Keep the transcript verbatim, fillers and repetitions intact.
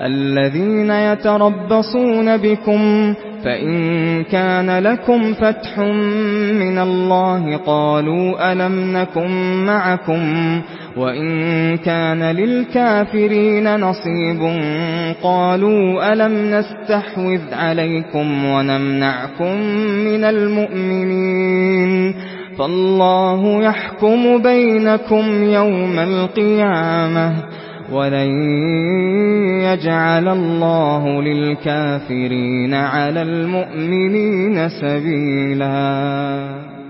الذين يتربصون بكم فإن كان لكم فتح من الله قالوا ألم نكن معكم وإن كان للكافرين نصيب قالوا ألم نستحوذ عليكم ونمنعكم من المؤمنين فالله يحكم بينكم يوم القيامة ولن يجعل الله للكافرين على المؤمنين سبيلا.